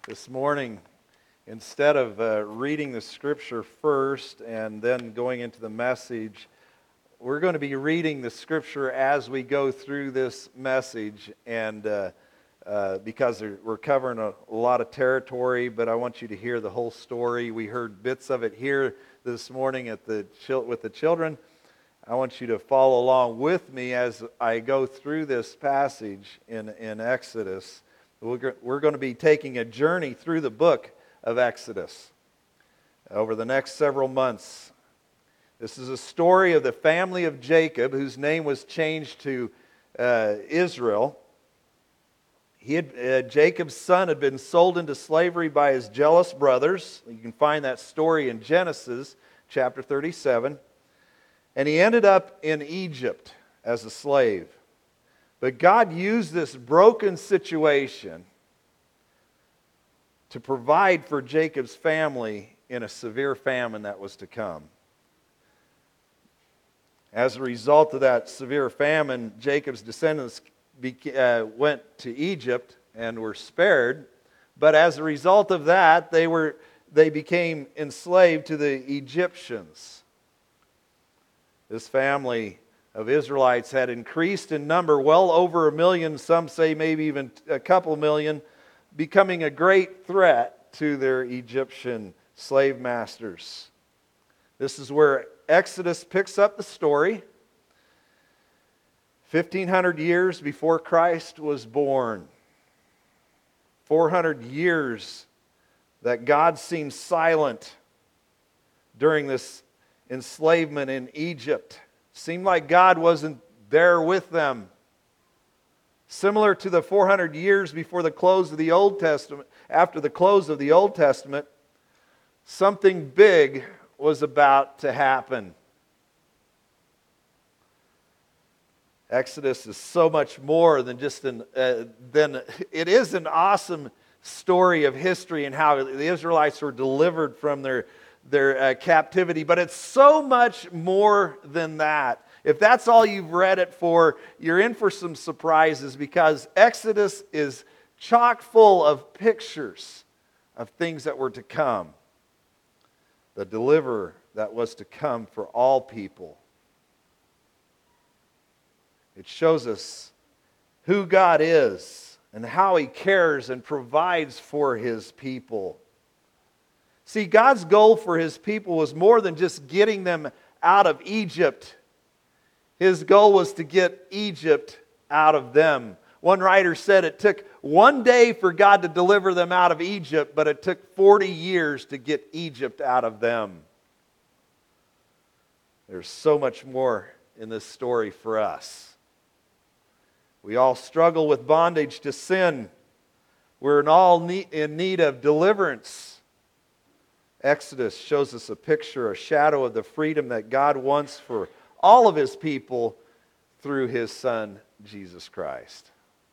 This morning, instead of reading the scripture first and then going into the message, we're going to be reading the scripture as we go through this message, and because we're covering a lot of territory, but I want you to hear the whole story. We heard bits of it here this morning with the children. I want you to follow along with me as I go through this passage in Exodus. We're going to be taking a journey through the book of Exodus over the next several months. This is a story of the family of Jacob, whose name was changed to Israel. Jacob's son had been sold into slavery by his jealous brothers. You can find that story in Genesis chapter 37. And he ended up in Egypt as a slave. But God used this broken situation to provide for Jacob's family in a severe famine that was to come. As a result of that severe famine, Jacob's descendants went to Egypt and were spared. But as a result of that, they became enslaved to the Egyptians. This family of Israelites had increased in number, well over 1 million, some say maybe even a couple million, becoming a great threat to their Egyptian slave masters. This is where Exodus picks up the story. 1,500 years before Christ was born. 400 years that God seemed silent during this enslavement in Egypt. Seemed like God wasn't there with them. Similar to the 400 years before the close of the Old Testament, after the close of the Old Testament, something big was about to happen. Exodus is so much more than just it is an awesome story of history and how the Israelites were delivered from their captivity, but it's so much more than that. If that's all you've read it for, you're in for some surprises, because Exodus is chock full of pictures of things that were to come. The deliverer that was to come for all people. It shows us who God is and how He cares and provides for His people. See, God's goal for His people was more than just getting them out of Egypt. His goal was to get Egypt out of them. One writer said it took one day for God to deliver them out of Egypt, but it took 40 years to get Egypt out of them. There's so much more in this story for us. We all struggle with bondage to sin. We're all in need of deliverance. Exodus shows us a picture, a shadow of the freedom that God wants for all of His people through His Son, Jesus Christ.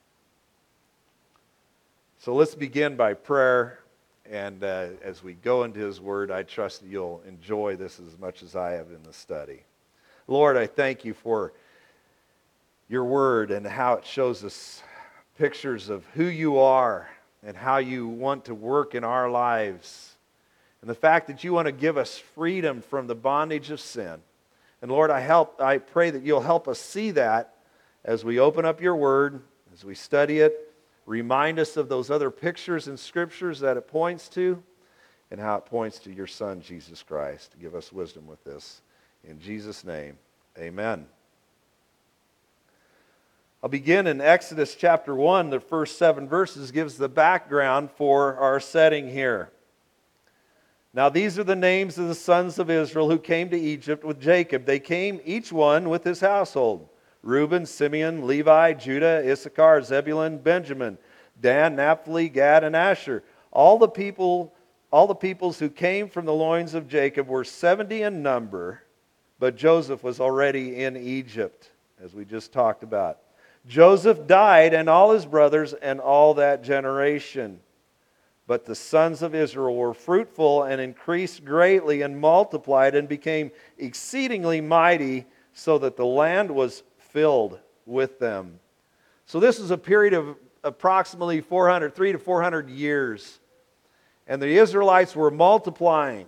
So let's begin by prayer, and as we go into His Word, I trust that you'll enjoy this as much as I have in the study. Lord, I thank You for Your Word and how it shows us pictures of who You are and how You want to work in our lives. And the fact that You want to give us freedom from the bondage of sin. And Lord, I pray that You'll help us see that as we open up Your Word, as we study it. Remind us of those other pictures and scriptures that it points to, and how it points to Your Son, Jesus Christ. Give us wisdom with this. In Jesus' name, amen. I'll begin in Exodus chapter 1. The first 7 verses gives the background for our setting here. Now these are the names of the sons of Israel who came to Egypt with Jacob. They came each one with his household. Reuben, Simeon, Levi, Judah, Issachar, Zebulun, Benjamin, Dan, Naphtali, Gad, and Asher. All the peoples who came from the loins of Jacob were 70 in number, but Joseph was already in Egypt, as we just talked about. Joseph died, and all his brothers, and all that generation. But the sons of Israel were fruitful and increased greatly and multiplied and became exceedingly mighty, so that the land was filled with them. So this is a period of approximately 3 to 400 years And the Israelites were multiplying.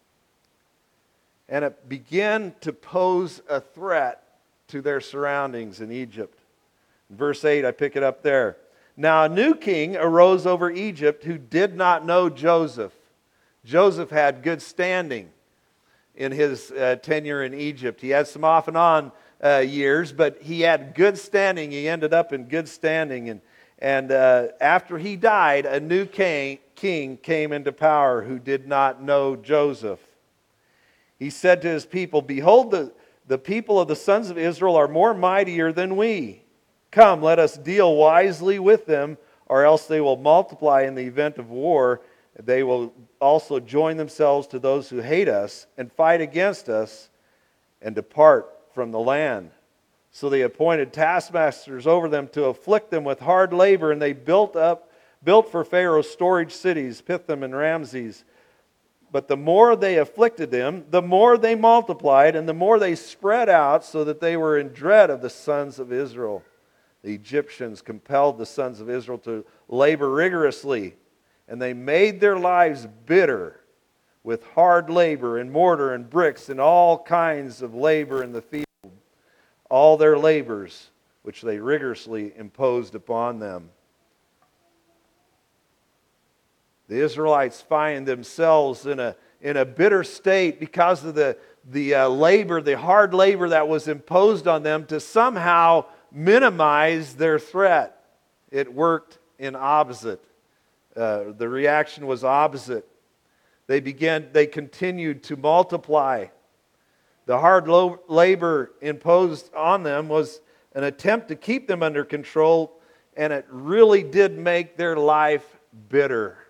And it began to pose a threat to their surroundings in Egypt. In verse 8, I pick it up there. Now a new king arose over Egypt who did not know Joseph. Joseph had good standing in his tenure in Egypt. He had some off and on years, but he had good standing. He ended up in good standing. And after he died, a new king came into power who did not know Joseph. He said to his people, "Behold, the people of the sons of Israel are more mightier than we. Come, let us deal wisely with them, or else they will multiply in the event of war. They will also join themselves to those who hate us and fight against us and depart from the land." So they appointed taskmasters over them to afflict them with hard labor, and they built for Pharaoh storage cities, Pithom and Ramses. But the more they afflicted them, the more they multiplied, and the more they spread out, so that they were in dread of the sons of Israel. The Egyptians compelled the sons of Israel to labor rigorously, and they made their lives bitter with hard labor and mortar and bricks and all kinds of labor in the field. All their labors, which they rigorously imposed upon them. The Israelites find themselves in a bitter state because of the labor, the hard labor that was imposed on them to somehow minimize their threat. It worked in opposite. The reaction was opposite. They continued to multiply. The hard labor imposed on them was an attempt to keep them under control, and it really did make their life bitter.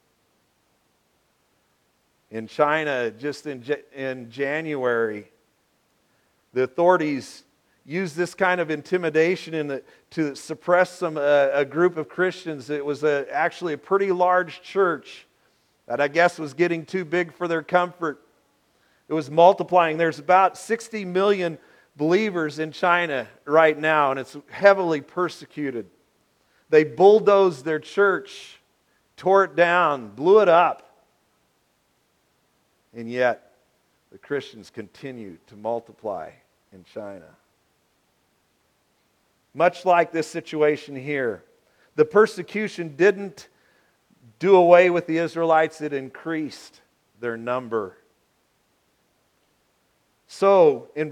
In China, just in January, the authorities used this kind of intimidation to suppress a group of Christians. It was actually a pretty large church that I guess was getting too big for their comfort. It was multiplying. There's about 60 million believers in China right now, and it's heavily persecuted. They bulldozed their church, tore it down, blew it up. And yet, the Christians continue to multiply in China. Much like this situation here, the persecution didn't do away with the Israelites, it increased their number. So, in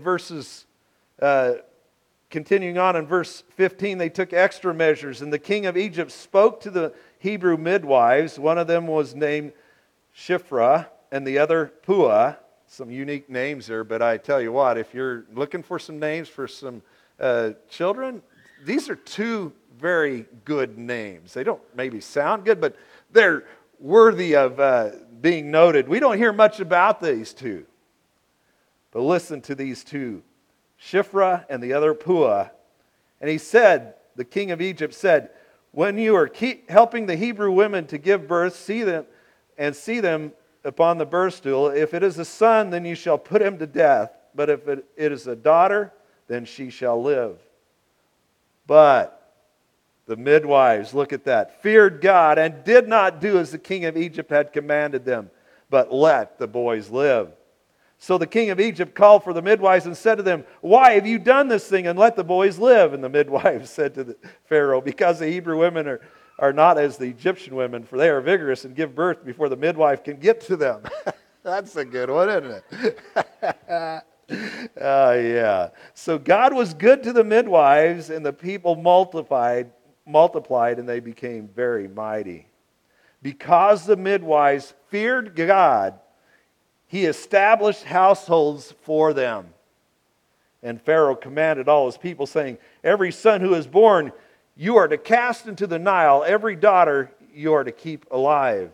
continuing on in verse 15, they took extra measures, and the king of Egypt spoke to the Hebrew midwives. One of them was named Shiphrah, and the other Puah. Some unique names there, but I tell you what, if you're looking for some names for some children, these are two very good names. They don't maybe sound good, but they're worthy of being noted. We don't hear much about these two. But listen to these two, Shiphrah and the other Puah. And he said, the king of Egypt said, "When you are helping the Hebrew women to give birth, see them upon the birth stool. If it is a son, then you shall put him to death. But if it is a daughter, then she shall live." But the midwives, look at that, feared God and did not do as the king of Egypt had commanded them, but let the boys live. So the king of Egypt called for the midwives and said to them, "Why have you done this thing and let the boys live?" And the midwives said to the Pharaoh, "Because the Hebrew women are not as the Egyptian women, for they are vigorous and give birth before the midwife can get to them." That's a good one, isn't it? Oh, yeah. So God was good to the midwives, and the people multiplied, and they became very mighty. Because the midwives feared God, He established households for them. And Pharaoh commanded all his people, saying, "Every son who is born, you are to cast into the Nile. Every daughter you are to keep alive."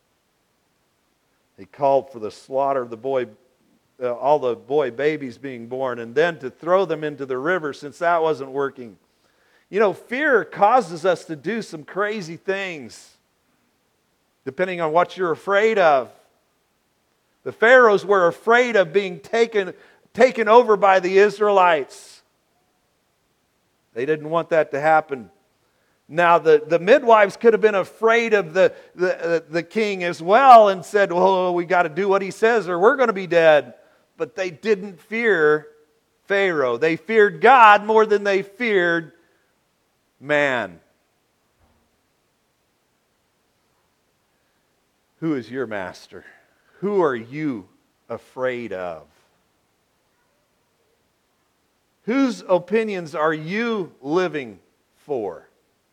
He called for the slaughter of all the boy babies being born, and then to throw them into the river, since that wasn't working. You know, fear causes us to do some crazy things, depending on what you're afraid of. The Pharaohs were afraid of being taken over by the Israelites. They didn't want that to happen. Now, the midwives could have been afraid of the king as well and said, well, we got to do what he says or we're going to be dead. But they didn't fear Pharaoh. They feared God more than they feared man. Who is your master? Who are you afraid of? Whose opinions are you living for?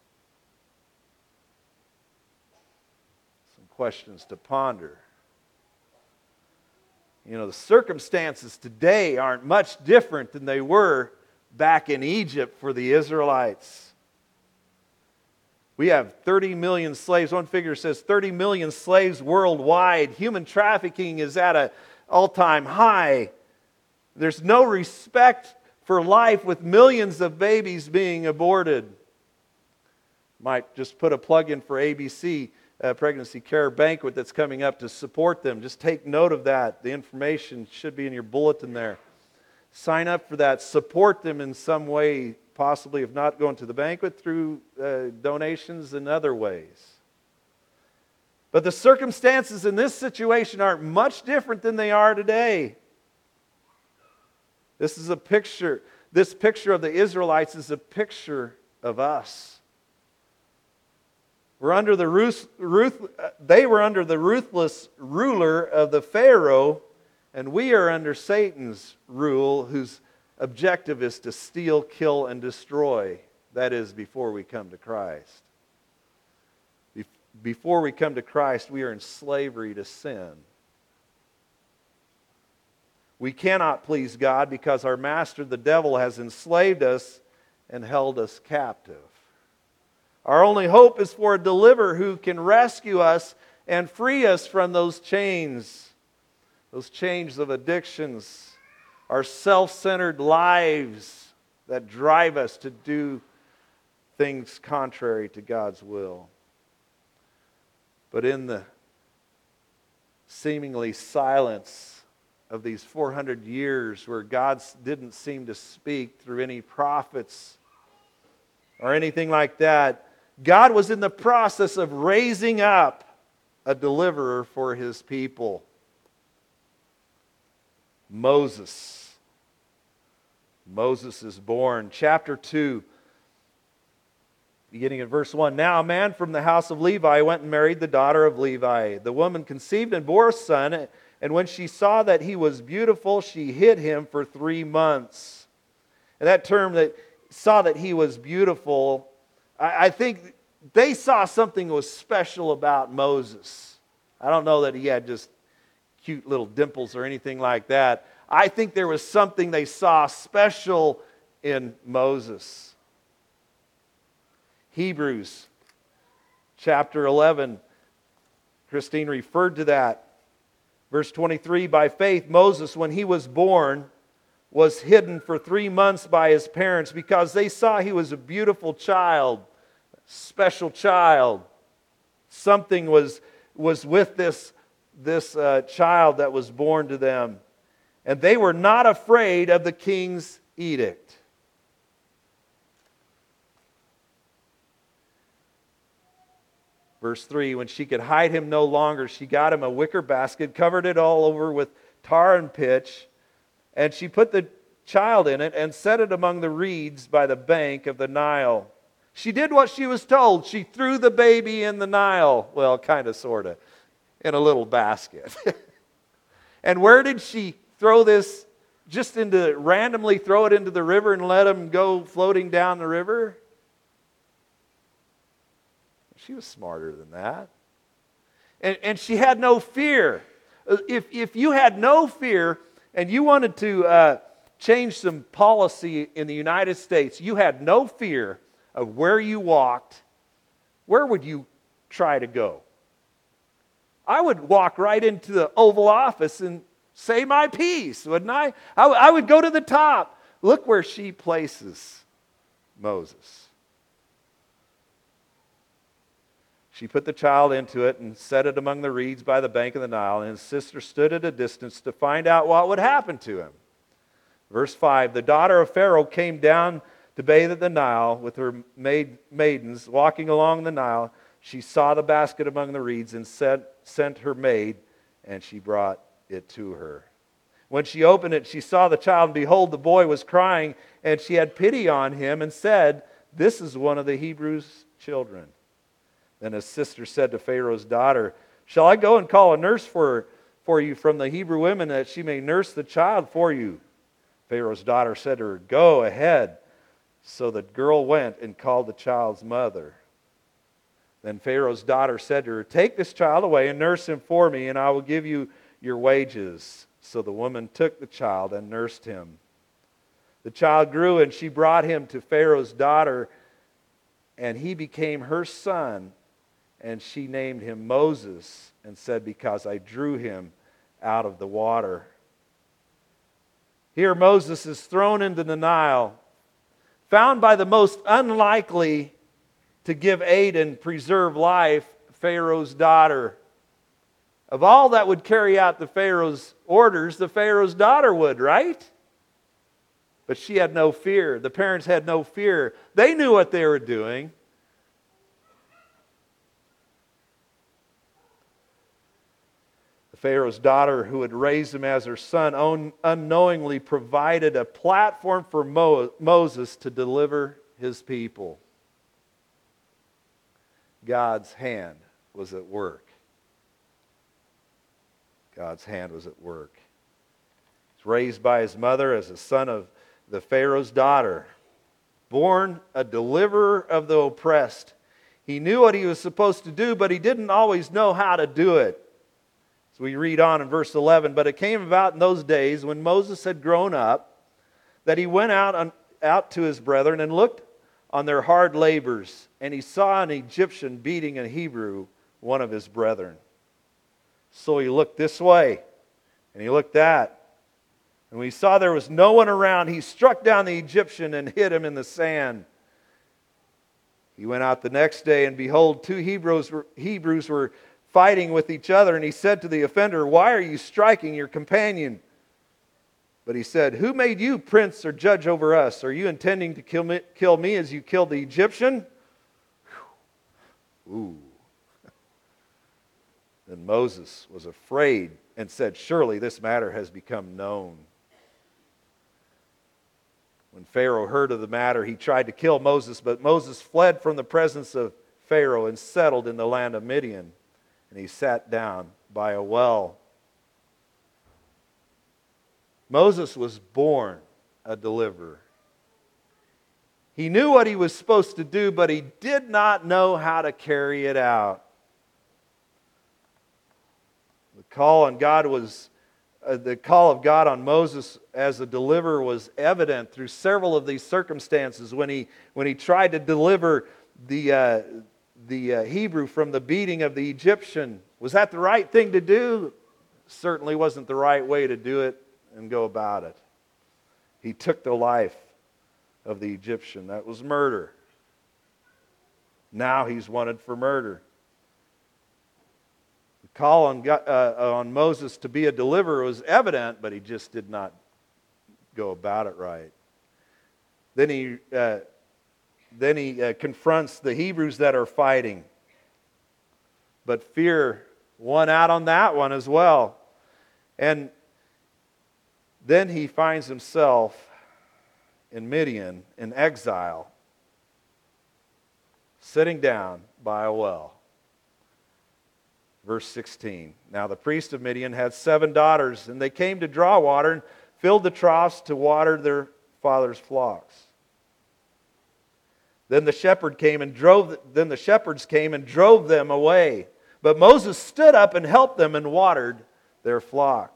Some questions to ponder. You know, the circumstances today aren't much different than they were back in Egypt for the Israelites. We have 30 million slaves. One figure says 30 million slaves worldwide. Human trafficking is at an all-time high. There's no respect for life with millions of babies being aborted. Might just put a plug in for ABC, Pregnancy Care Banquet that's coming up to support them. Just take note of that. The information should be in your bulletin there. Sign up for that. Support them in some way, possibly if not going to the banquet, through donations and other ways. But the circumstances in this situation aren't much different than they are today. This picture of the Israelites is a picture of us. They were under the ruthless ruler of the Pharaoh, and we are under Satan's rule, whose objective is to steal, kill, and destroy. That is, before we come to Christ. Before we come to Christ, we are in slavery to sin. We cannot please God because our master, the devil, has enslaved us and held us captive. Our only hope is for a deliverer who can rescue us and free us from those chains of addictions, our self-centered lives that drive us to do things contrary to God's will. But in the seemingly silence of these 400 years where God didn't seem to speak through any prophets or anything like that, God was in the process of raising up a deliverer for His people. Moses. Moses is born. Chapter 2, beginning at verse 1. Now a man from the house of Levi went and married the daughter of Levi. The woman conceived and bore a son, and when she saw that he was beautiful, she hid him for 3 months. And that term, that saw that he was beautiful, I think they saw something was special about Moses. I don't know that he had just cute little dimples or anything like that. I think there was something they saw special in Moses. Hebrews chapter 11, Christine referred to that. Verse 23, by faith Moses, when he was born, was hidden for 3 months by his parents because they saw he was a beautiful child, special child. Something was with this child that was born to them. And they were not afraid of the king's edict. Verse 3, when she could hide him no longer, she got him a wicker basket, covered it all over with tar and pitch, and she put the child in it and set it among the reeds by the bank of the Nile. She did what she was told. She threw the baby in the Nile. Well, kind of, sort of, in a little basket. And where did she throw this? Just randomly throw it into the river and let him go floating down the river? She was smarter than that. And she had no fear. If you had no fear and you wanted to change some policy in the United States, you had no fear of where you walked, where would you try to go? I would walk right into the Oval Office and say my piece, wouldn't I? I would go to the top. Look where she places Moses. She put the child into it and set it among the reeds by the bank of the Nile, and his sister stood at a distance to find out what would happen to him. Verse 5, the daughter of Pharaoh came down to bathe at the Nile with her maidens. Walking along the Nile, she saw the basket among the reeds and sent her maid, and she brought it to her. When she opened it, she saw the child, and behold, the boy was crying, and she had pity on him and said, "This is one of the Hebrews' children." Then his sister said to Pharaoh's daughter, "Shall I go and call a nurse for you from the Hebrew women, that she may nurse the child for you?" Pharaoh's daughter said to her, "Go ahead." So the girl went and called the child's mother. Then Pharaoh's daughter said to her, "Take this child away and nurse him for me, and I will give you your wages." So the woman took the child and nursed him. The child grew, and she brought him to Pharaoh's daughter, and he became her son, and she named him Moses, and said, "Because I drew him out of the water." Here Moses is thrown into the Nile, found by the most unlikely to give aid and preserve life, Pharaoh's daughter. Of all that would carry out the Pharaoh's orders, the Pharaoh's daughter would, right? But she had no fear. The parents had no fear. They knew what they were doing. The Pharaoh's daughter, who had raised him as her son, unknowingly provided a platform for Moses to deliver his people. God's hand was at work. God's hand was at work. He's raised by his mother as a son of the Pharaoh's daughter, born a deliverer of the oppressed. He knew what he was supposed to do, but he didn't always know how to do it. So we read on in verse 11, "But it came about in those days when Moses had grown up, that he went out to his brethren and looked on their hard labors, and he saw an Egyptian beating a Hebrew, one of his brethren. So he looked this way, and he looked that. And when he saw there was no one around, he struck down the Egyptian and hid him in the sand. He went out the next day, and behold, two Hebrews were fighting with each other, and he said to the offender, 'Why are you striking your companion?' But he said, 'Who made you prince or judge over us? Are you intending to kill me as you killed the Egyptian?' Ooh. Then Moses was afraid and said, 'Surely this matter has become known.' When Pharaoh heard of the matter, he tried to kill Moses, but Moses fled from the presence of Pharaoh and settled in the land of Midian, and he sat down by a well." Moses was born a deliverer. He knew what he was supposed to do, but he did not know how to carry it out. The call of God on Moses as a deliverer was evident through several of these circumstances. When he tried to deliver the Hebrew from the beating of the Egyptian, was that the right thing to do? Certainly wasn't the right way to do it and go about it. He took the life of the Egyptian. That was murder. Now he's wanted for murder. The call on Moses to be a deliverer was evident, but he just did not go about it right. Then he confronts the Hebrews that are fighting. But fear won out on that one as well. And then he finds himself in Midian, in exile, sitting down by a well. Verse 16, "Now the priest of Midian had 7 daughters, and they came to draw water and filled the troughs to water their father's flocks. Then the shepherds came and drove them away. But Moses stood up and helped them and watered their flock."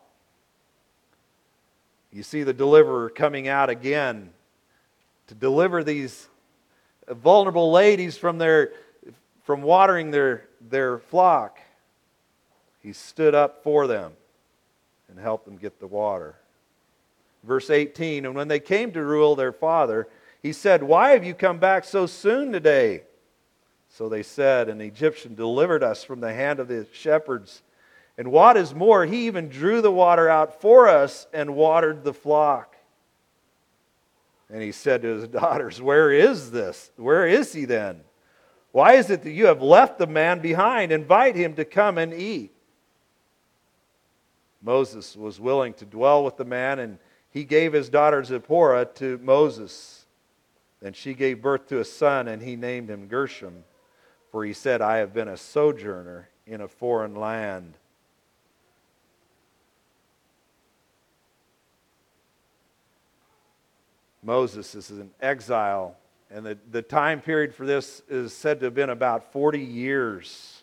You see the deliverer coming out again to deliver these vulnerable ladies from watering their flock. He stood up for them and helped them get the water. Verse 18, "And when they came to Reuel their father, he said, 'Why have you come back so soon today?' So they said, 'An Egyptian delivered us from the hand of the shepherds. And what is more, he even drew the water out for us and watered the flock.'" And he said to his daughters, "Where is this? Where is he then? Why is it that you have left the man behind? Invite him to come and eat." Moses was willing to dwell with the man, and he gave his daughter Zipporah to Moses. Then she gave birth to a son, and he named him Gershom, for he said, "I have been a sojourner in a foreign land." Moses is in exile, and the time period for this is said to have been about 40 years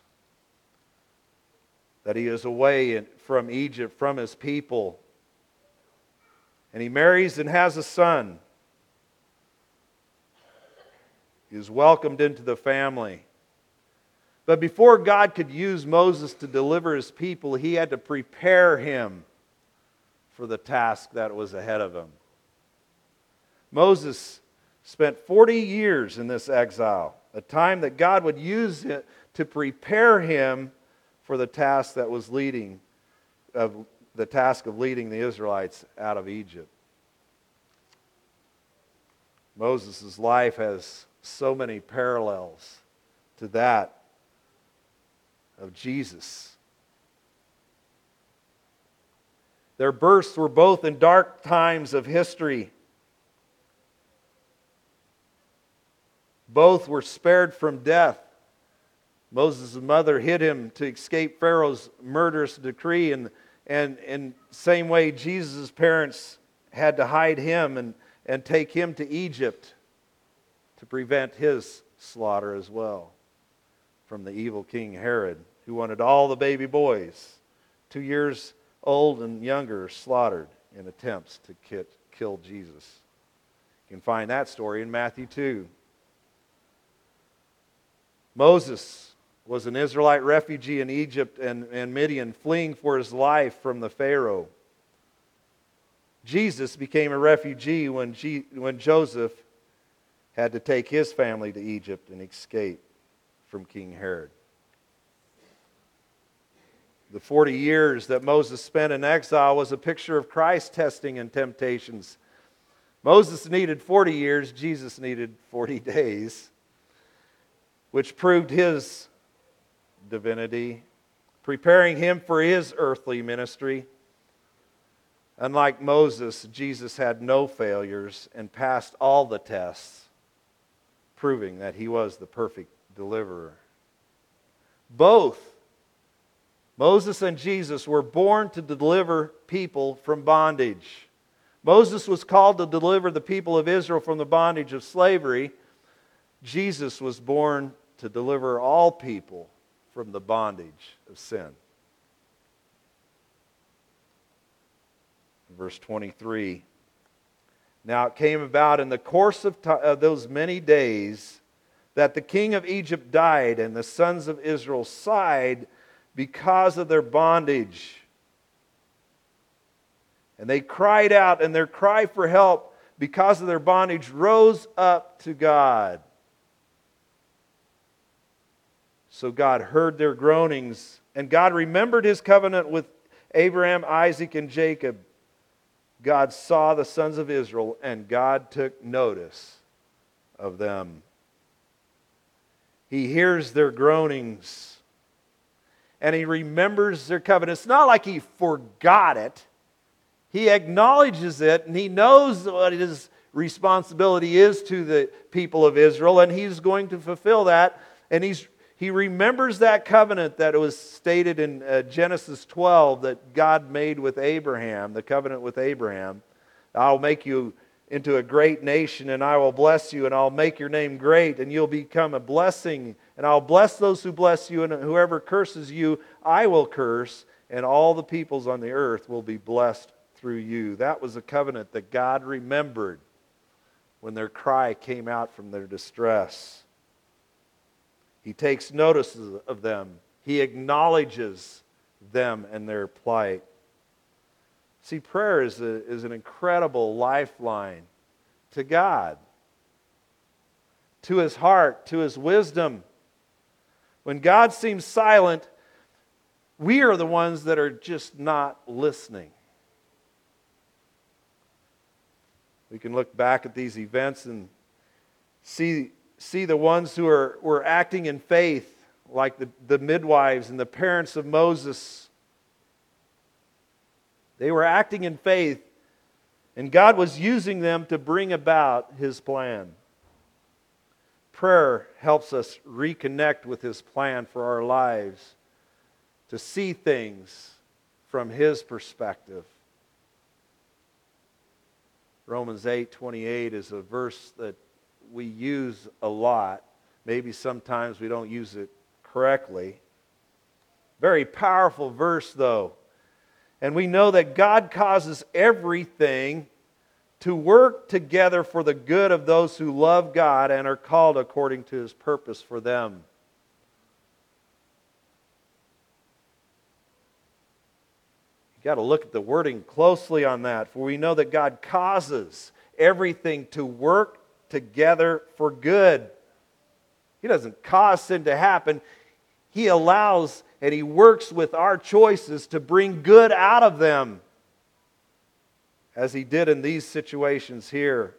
that he is away from Egypt, from his people. And he marries and has a son. He is welcomed into the family. But before God could use Moses to deliver his people, he had to prepare him for the task that was ahead of him. Moses spent 40 years in this exile, a time that God would use it to prepare him for the task that was the task of leading the Israelites out of Egypt. Moses' life has so many parallels to that of Jesus. Their births were both in dark times of history. Both were spared from death. Moses' mother hid him to escape Pharaoh's murderous decree, and in same way Jesus' parents had to hide him and take him to Egypt to prevent his slaughter as well from the evil King Herod, who wanted all the baby boys, 2 years old and younger, slaughtered in attempts to kill Jesus. You can find that story in Matthew 2. Moses was an Israelite refugee in Egypt and Midian, fleeing for his life from the Pharaoh. Jesus became a refugee when Joseph had to take his family to Egypt and escape from King Herod. The 40 years that Moses spent in exile was a picture of Christ's testing and temptations. Moses needed 40 years, Jesus needed 40 days. Which proved his divinity, preparing him for his earthly ministry. Unlike Moses, Jesus had no failures and passed all the tests, proving that he was the perfect deliverer. Both Moses and Jesus were born to deliver people from bondage. Moses was called to deliver the people of Israel from the bondage of slavery. Jesus was born to deliver all people from the bondage of sin. Verse 23. Now it came about in the course of those many days that the king of Egypt died, and the sons of Israel sighed because of their bondage. And they cried out, and their cry for help because of their bondage rose up to God. So God heard their groanings, and God remembered His covenant with Abraham, Isaac, and Jacob. God saw the sons of Israel, and God took notice of them. He hears their groanings, and He remembers their covenant. It's not like He forgot it. He acknowledges it, and He knows what His responsibility is to the people of Israel, and He's going to fulfill that. And He remembers that covenant that was stated in Genesis 12 that God made with Abraham, the covenant with Abraham. I'll make you into a great nation, and I will bless you, and I'll make your name great, and you'll become a blessing. And I'll bless those who bless you, and whoever curses you, I will curse, and all the peoples on the earth will be blessed through you. That was a covenant that God remembered when their cry came out from their distress. He takes notice of them. He acknowledges them and their plight. See, prayer is an incredible lifeline to God, to His heart, to His wisdom. When God seems silent, we are the ones that are just not listening. We can look back at these events and see the ones who were acting in faith, like the midwives and the parents of Moses. They were acting in faith, and God was using them to bring about His plan. Prayer helps us reconnect with His plan for our lives, to see things from His perspective. Romans 8:28 is a verse that we use a lot. Maybe sometimes we don't use it correctly. Very powerful verse, though. And we know that God causes everything to work together for the good of those who love God and are called according to His purpose for them. You've got to look at the wording closely on that, for we know that God causes everything to work together for good. He doesn't cause sin to happen. He allows and He works with our choices to bring good out of them, as He did in these situations here.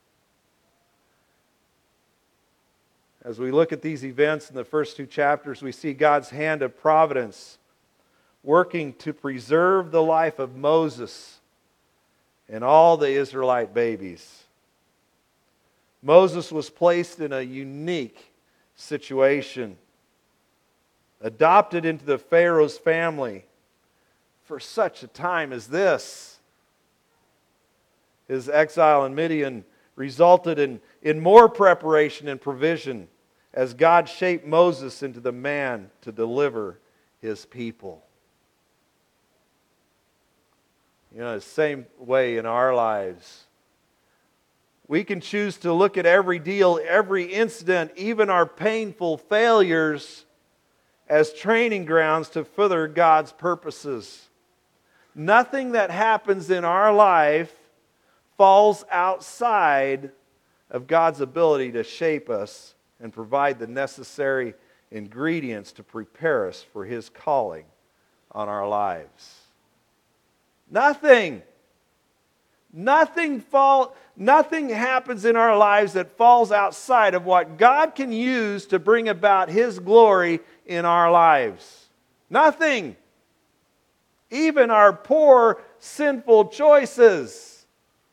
As we look at these events in the first two chapters, we see God's hand of providence working to preserve the life of Moses and all the Israelite babies. Moses was placed in a unique situation, adopted into the Pharaoh's family for such a time as this. His exile in Midian resulted in more preparation and provision as God shaped Moses into the man to deliver His people. You know, the same way in our lives. We can choose to look at every deal, every incident, even our painful failures, as training grounds to further God's purposes. Nothing that happens in our life falls outside of God's ability to shape us and provide the necessary ingredients to prepare us for His calling on our lives. Nothing happens in our lives that falls outside of what God can use to bring about His glory in our lives. Nothing. Even our poor, sinful choices.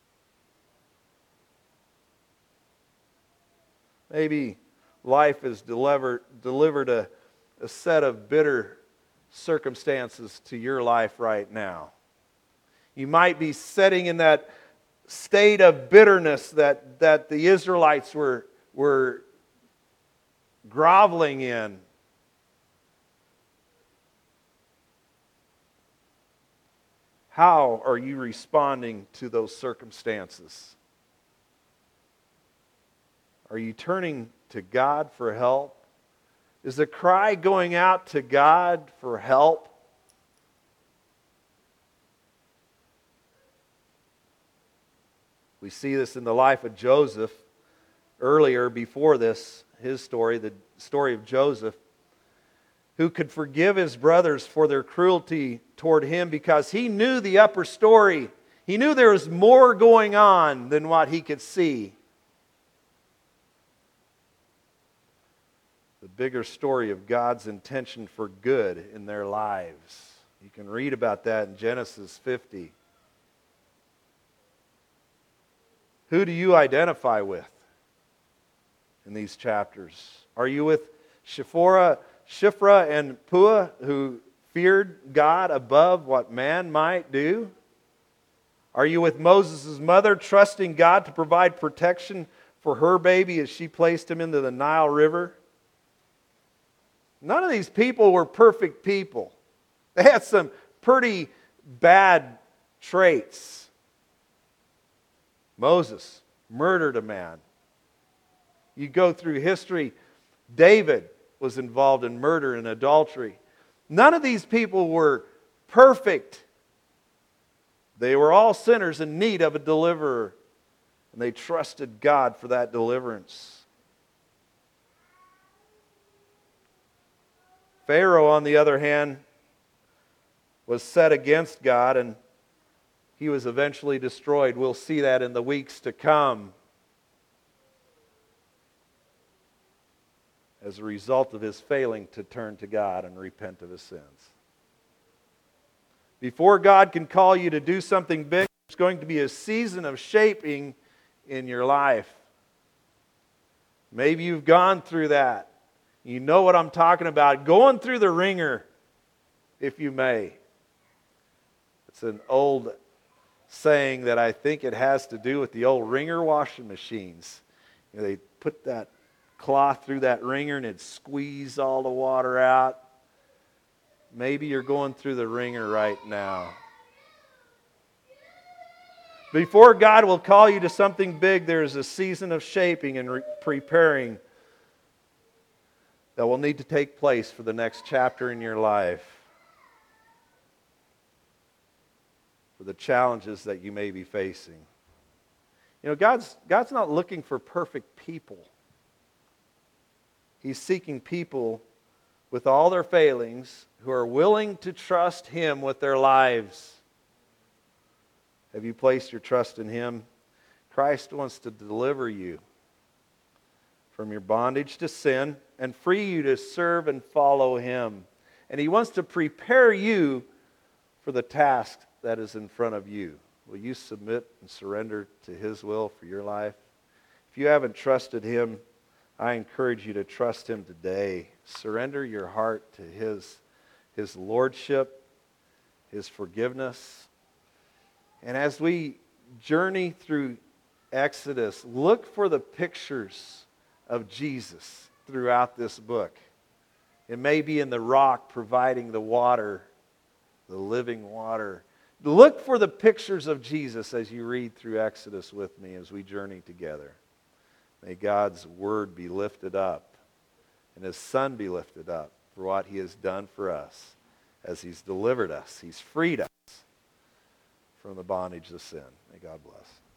Maybe life has delivered a set of bitter circumstances to your life right now. You might be sitting in that state of bitterness that the Israelites were groveling in. How are you responding to those circumstances? Are you turning to God for help? Is the cry going out to God for help? We see this in the life of Joseph. Earlier, before this, his story, the story of Joseph, who could forgive his brothers for their cruelty toward him because he knew the upper story. He knew there was more going on than what he could see. The bigger story of God's intention for good in their lives. You can read about that in Genesis 50. Who do you identify with in these chapters? Are you with Shiphrah and Puah, who feared God above what man might do? Are you with Moses' mother, trusting God to provide protection for her baby as she placed him into the Nile River? None of these people were perfect people. They had some pretty bad traits. Moses murdered a man. You go through history, David was involved in murder and adultery. None of these people were perfect. They were all sinners in need of a deliverer, and they trusted God for that deliverance. Pharaoh, on the other hand, was set against God, and he was eventually destroyed. We'll see that in the weeks to come as a result of his failing to turn to God and repent of his sins. Before God can call you to do something big, there's going to be a season of shaping in your life. Maybe you've gone through that. You know what I'm talking about. Going through the ringer, if you may. It's an old saying that I think it has to do with the old wringer washing machines. You know, they put that cloth through that wringer and it'd squeeze all the water out. Maybe you're going through the wringer right now. Before God will call you to something big, there's a season of shaping and preparing that will need to take place for the next chapter in your life, for the challenges that you may be facing. You know, God's not looking for perfect people. He's seeking people with all their failings who are willing to trust Him with their lives. Have you placed your trust in Him? Christ wants to deliver you from your bondage to sin and free you to serve and follow Him. And He wants to prepare you for the task that is in front of you. Will you submit and surrender to His will for your life? If you haven't trusted Him, I encourage you to trust Him today. Surrender your heart to His lordship, His forgiveness. And as we journey through Exodus, look for the pictures of Jesus throughout this book. It may be in the rock providing the water, the living water. Look for the pictures of Jesus as you read through Exodus with me as we journey together. May God's Word be lifted up and His Son be lifted up for what He has done for us as He's delivered us. He's freed us from the bondage of sin. May God bless.